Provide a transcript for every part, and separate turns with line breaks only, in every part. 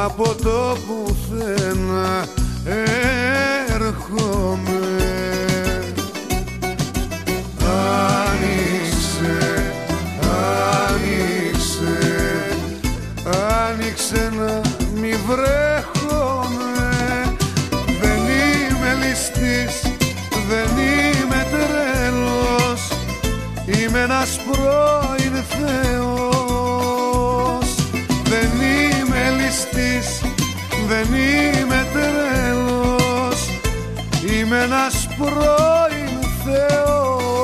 από το πουθενά έρχομαι. Άνοιξε, άνοιξε, άνοιξε να μη βρέχομαι. Δεν είμαι ληστής, δεν είμαι τρέλος, είμαι ένας πρώην Θεός. Δεν είμαι ληστής, δεν είμαι τρέλος, είμαι ένας πρώην Θεός.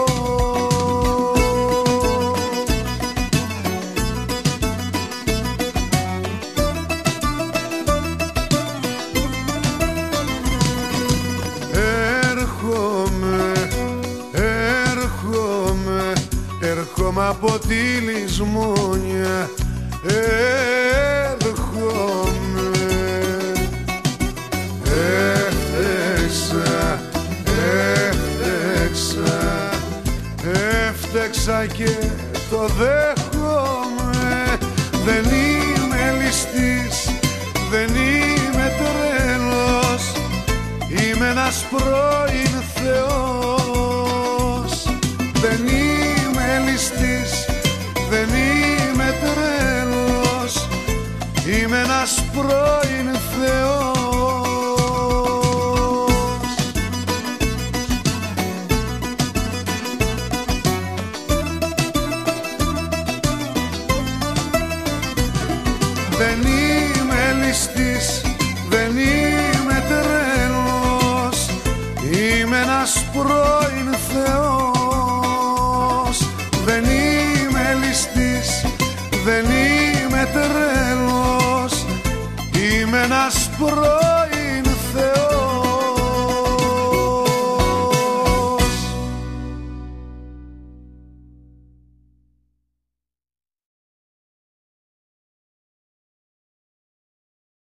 Έρχομαι από τη λησμόνια, έρχομαι. Έφτεξα, έφτεξα, έφτεξα και το δέχομαι. Δεν είμαι ληστής, δεν είμαι τρέλος, είμαι ένας πρώην Θεός. Δεν είμαι ληστής, δεν είμαι τρέλος, είμαι ένας πρώην Θεός. Δεν είμαι ληστής, δεν είμαι τρέλος, είμαι ένας πρώην Θεός. Δεν είμαι ληστής, δεν είμαι τρέλος, είμαι ένας πρώην